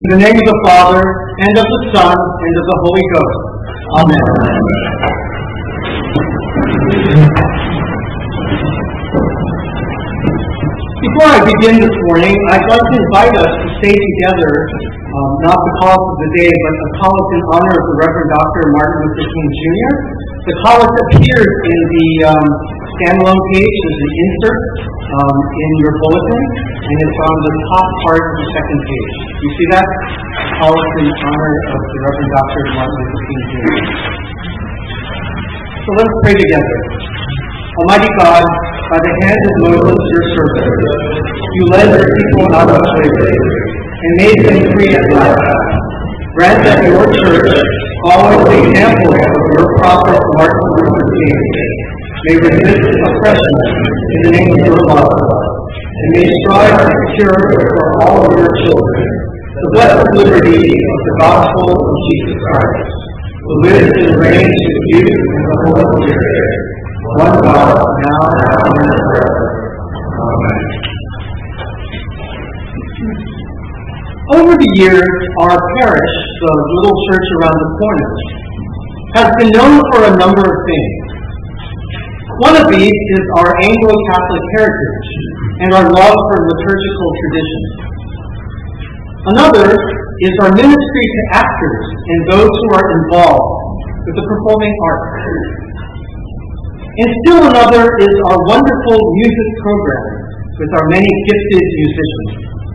In the name of the Father, and of the Son, and of the Holy Ghost. Amen. Before I begin this morning, I'd like to invite us to stay together, not the collect of the day, but a collect in honor of the Reverend Dr. Martin Luther King Jr. The collect appears in the standalone page as an insert in your bulletin, and it's on the top part of the second page. You see that? Collect in honor of the Reverend Dr. Martin Luther King Jr. So let's pray together. Almighty God, by the hand of Moses, your servant, you led your people out of slavery and made them free at last. Grant that your church, following the example of your prophet Martin Luther King, may resist oppression in the name of your love, and may strive to secure for all of your children the blessed liberty of the gospel of Jesus Christ, who lives and reigns with you in the Holy Spirit, one God, now and forever. Amen. Over the years, our parish, the little church around the corner, has been known for a number of things. One of these is our Anglo-Catholic heritage and our love for liturgical tradition. Another is our ministry to actors and those who are involved with the performing arts. And still another is our wonderful music program with our many gifted musicians.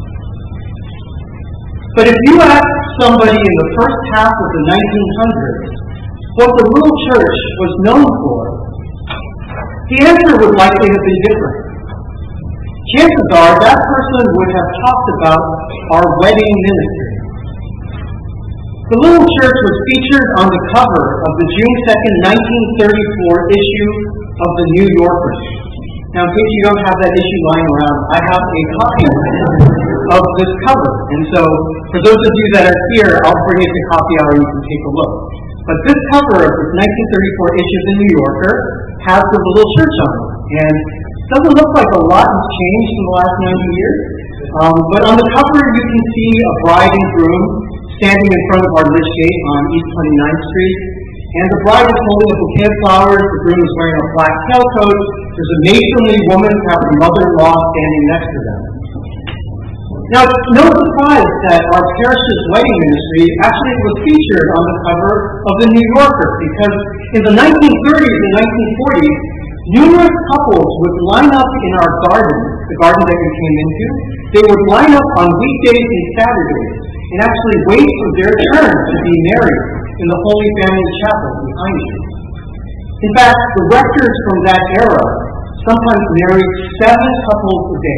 But if you ask somebody in the first half of the 1900s what the little church was known for, the answer would likely have been different. Chances are that person would have talked about our wedding ministry. The little church was featured on the cover of the June 2nd, 1934 issue of the New Yorker. Now, in case you don't have that issue lying around, I have a copy of this cover. And so, for those of you that are here, I'll bring you the copy out and you can take a look. But this cover of this 1934 issue of the New Yorker has the little church on it. And it doesn't look like a lot has changed in the last 90 years. But on the cover, you can see a bride and groom standing in front of our Lich Gate on East 29th Street. And the bride is holding a bouquet of flowers, the groom is wearing a black tailcoat, there's a matronly woman who has a mother-in-law standing next to them. Now, it's no surprise that our parish's wedding ministry actually was featured on the cover of the New Yorker, because in the 1930s and 1940s, numerous couples would line up in our garden, the garden that we came into. They would line up on weekdays and Saturdays and actually wait for their turn to be married in the Holy Family Chapel behind you. In fact, the rectors from that era sometimes married 7 couples a day.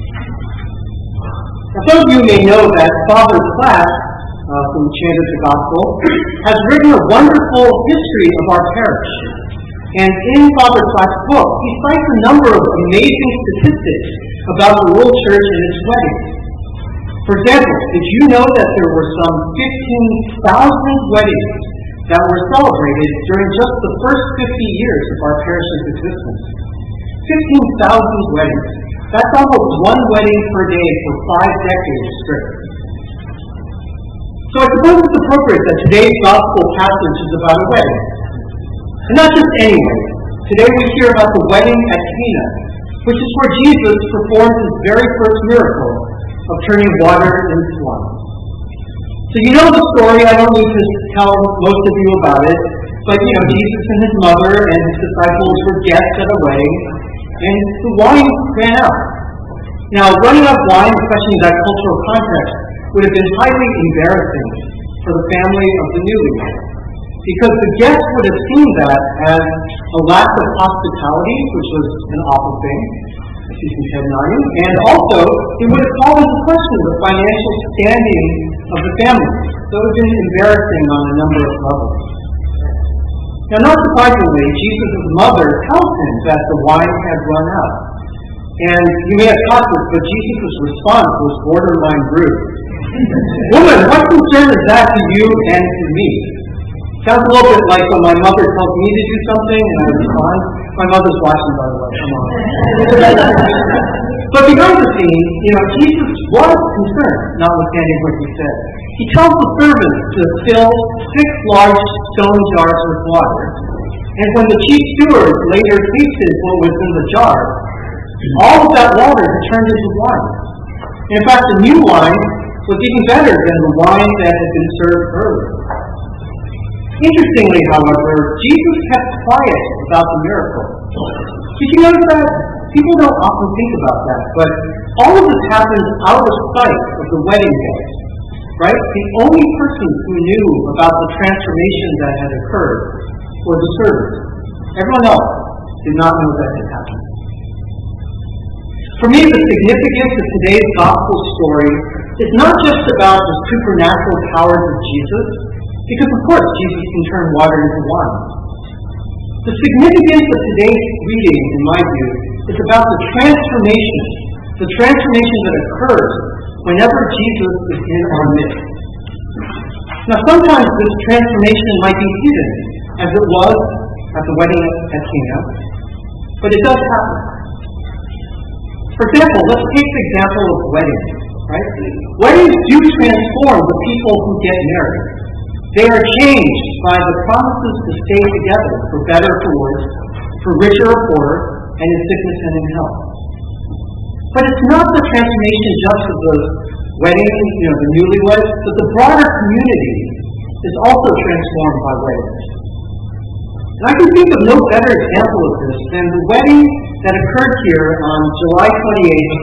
Now, some of you may know that Father Platt, who chanted the Gospel, has written a wonderful history of our parish. And in Father Platt's book, he cites a number of amazing statistics about the little church and its weddings. For example, did you know that there were some 15,000 weddings that were celebrated during just the first 50 years of our parish's existence? 15,000 weddings. That's almost one wedding per day for 5 decades straight. So I suppose it's appropriate that today's gospel passage is about a wedding. And not just any wedding. Today we hear about the wedding at Cana, which is where Jesus performed his very first miracle of turning water into wine. So you know the story. I don't need to tell most of you about it. But Jesus and his mother and his disciples were guests at a wedding, and the wine ran out. Now, running out of wine, especially in that cultural context, would have been highly embarrassing for the family of the newlyweds, because the guests would have seen that as a lack of hospitality, which was an awful thing, as you can head nodding, and also it would have called into question the financial standing of the family. So it would have been embarrassing on a number of levels. Now, not surprisingly, Jesus' mother tells him that the wine had run out. And you may have caught this, but Jesus' response was borderline rude. Woman, what concern is that to you and to me? Sounds a little bit like when my mother tells me to do something and I respond. My mother's watching, by the way. Come on. But behind the scenes, Jesus was concerned, notwithstanding what he said. He tells the servants to fill 6 large stone jars with water. And when the chief steward later tasted what was in the jar, all of that water turned into wine. And in fact, the new wine was even better than the wine that had been served earlier. Interestingly, however, Jesus kept quiet about the miracle. Did you notice that? People don't often think about that, but all of this happened out of sight of the wedding guests, right? The only persons who knew about the transformation that had occurred were the servants. Everyone else did not know that had happened. For me, the significance of today's gospel story is not just about the supernatural powers of Jesus, because of course Jesus can turn water into wine. The significance of today's reading, in my view, is about the transformation that occurs whenever Jesus is in our midst. Now sometimes this transformation might be hidden, as it was at the wedding at Cana, but it does happen. For example, let's take the example of weddings, right? Weddings do transform the people who get married. They are changed by the promises to stay together, for better or for worse, for richer or poorer, and in sickness and in health. But it's not the transformation just of the wedding, the newlyweds, but the broader community is also transformed by weddings. And I can think of no better example of this than the wedding that occurred here on July 28th,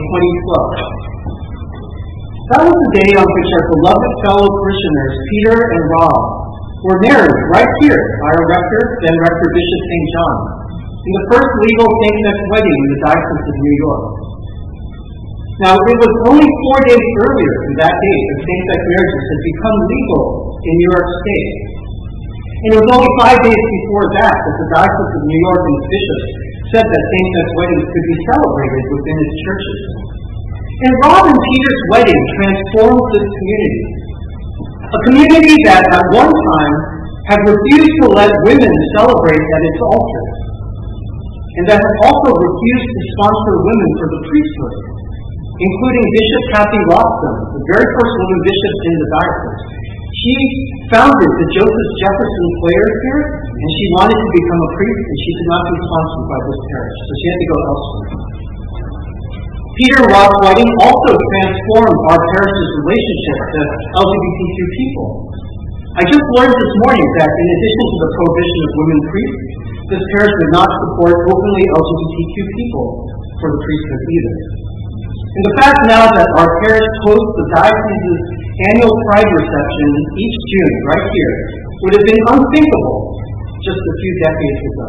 2012. That was the day on which our beloved fellow parishioners, Peter and Rob, were married right here by our rector, then Rector Bishop St. John, in the first legal same-sex wedding in the Diocese of New York. Now, it was only 4 days earlier to that date that same-sex marriages had become legal in New York State. And it was only 5 days before that the Diocese of New York and the bishops said that same-sex weddings could be celebrated within its churches. And Rob and Peter's wedding transformed this community. A community that at one time had refused to let women celebrate at its altar. And that had also refused to sponsor women for the priesthood, including Bishop Kathy Rothschild, the very first woman bishop in the diocese. She founded the Joseph Jefferson Players here, and she wanted to become a priest, and she could not be sponsored by this parish, so she had to go elsewhere. Peter and Rob's wedding also transformed our parish's relationship to LGBTQ people. I just learned this morning that in addition to the prohibition of women priests, this parish would not support openly LGBTQ people for the priesthood either. And the fact now that our parish hosts the diocese's annual Pride reception each June, right here, would have been unthinkable just a few decades ago.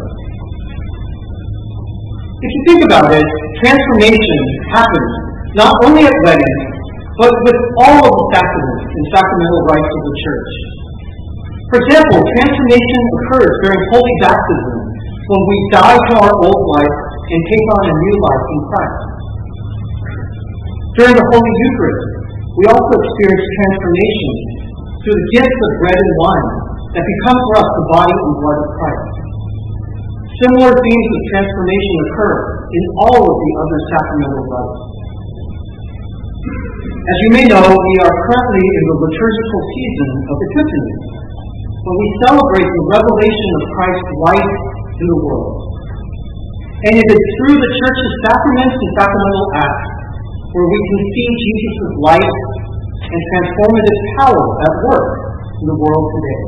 If you think about it, transformation happens not only at weddings, but with all of the sacraments and sacramental rites of the Church. For example, transformation occurs during holy baptism, when we die to our old life and take on a new life in Christ. During the Holy Eucharist, we also experience transformation through the gifts of bread and wine that become for us the body and blood of Christ. Similar themes of transformation occur in all of the other sacramental rites. As you may know, we are currently in the liturgical season of Epiphany, when we celebrate the revelation of Christ's life in the world. And it is through the Church's sacraments and sacramental acts where we can see Jesus' life and transformative power at work in the world today.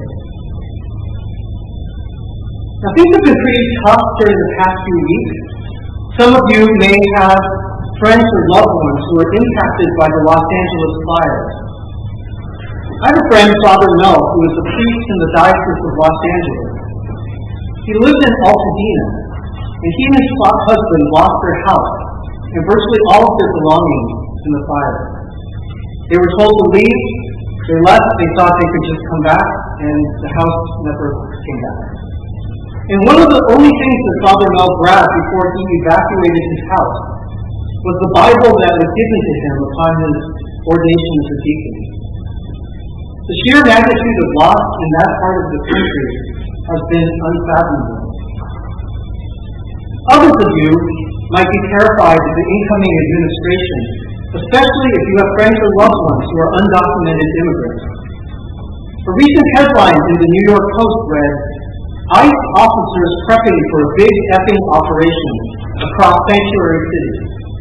Now, things have been pretty tough during the past few weeks. Some of you may have friends or loved ones who are impacted by the Los Angeles fires. I have a friend, Father Mel, who is a priest in the Diocese of Los Angeles. He lived in Altadena, and he and his husband lost their house and virtually all of their belongings in the fire. They were told to leave. They left. They thought they could just come back, and the house never came back. And one of the only things that Father Mel grabbed before he evacuated his house was the Bible that was given to him upon his ordination as a deacon. The sheer magnitude of loss in that part of the country has been unfathomable. Others of you might be terrified of the incoming administration, especially if you have friends or loved ones who are undocumented immigrants. A recent headline in the New York Post read, ICE officers prepping for a big effing operation across sanctuary cities.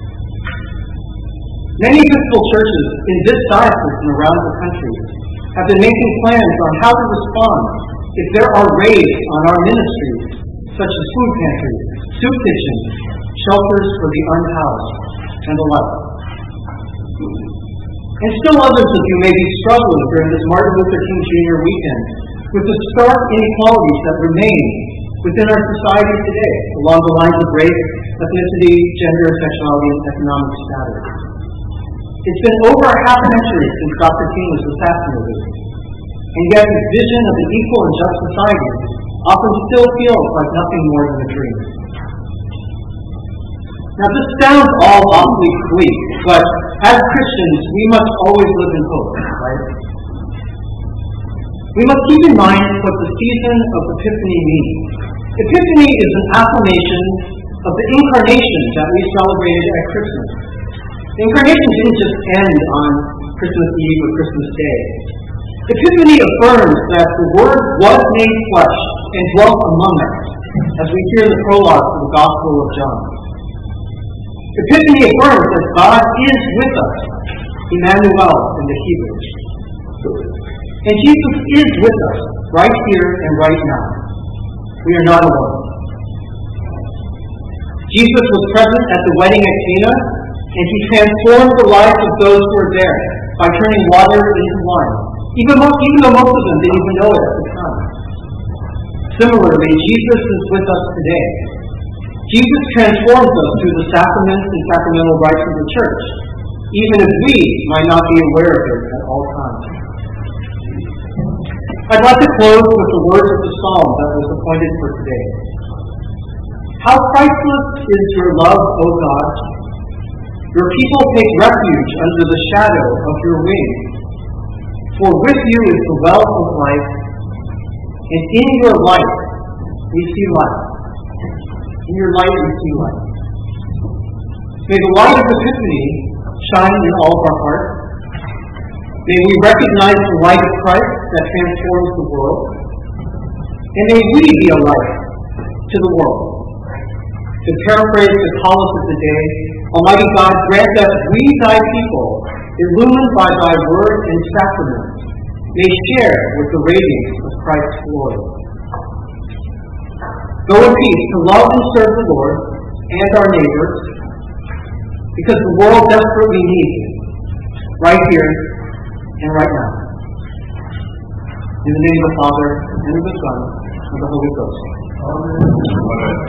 Many Episcopal churches in this diocese and around the country have been making plans on how to respond if there are raids on our ministries, such as food pantries, soup kitchens, shelters for the unhoused, and the like. And still others of you may be struggling during this Martin Luther King Jr. weekend with the stark inequalities that remain within our society today, along the lines of race, ethnicity, gender, sexuality, and economic status. It's been over a half century since Dr. King was assassinated, and yet his vision of an equal and just society often still feels like nothing more than a dream. Now this sounds all awfully sweet, but as Christians, we must always live in hope, right? We must keep in mind what the season of Epiphany means. Epiphany is an affirmation of the incarnation that we celebrated at Christmas. The incarnation didn't just end on Christmas Eve or Christmas Day. Epiphany affirms that the Word was made flesh and dwelt among us, as we hear the prologue to the Gospel of John. Epiphany affirms that God is with us, Emmanuel in the Hebrew. And Jesus is with us, right here and right now. We are not alone. Jesus was present at the wedding at Cana, and he transformed the lives of those who were there by turning water into wine, even though most of them didn't even know it at the time. Similarly, Jesus is with us today. Jesus transforms us through the sacraments and sacramental rites of the church, even if we might not be aware of it at all times. I'd like to close with the words of the psalm that was appointed for today. How priceless is your love, O God! Your people take refuge under the shadow of your wings. For with you is the wealth of life, and in your light we see life. In your light we see life. May the light of Epiphany shine in all of our hearts. May we recognize the light of Christ that transforms the world. And may we be a light to the world. To paraphrase the call of the day, Almighty God, grant that we, thy people, illumined by thy word and sacrament, may share with the radiance of Christ's glory. Go in peace to love and serve the Lord and our neighbors, because the world desperately needs it, right here and right now. In the name of the Father, and of the Son, and of the Holy Ghost. Amen.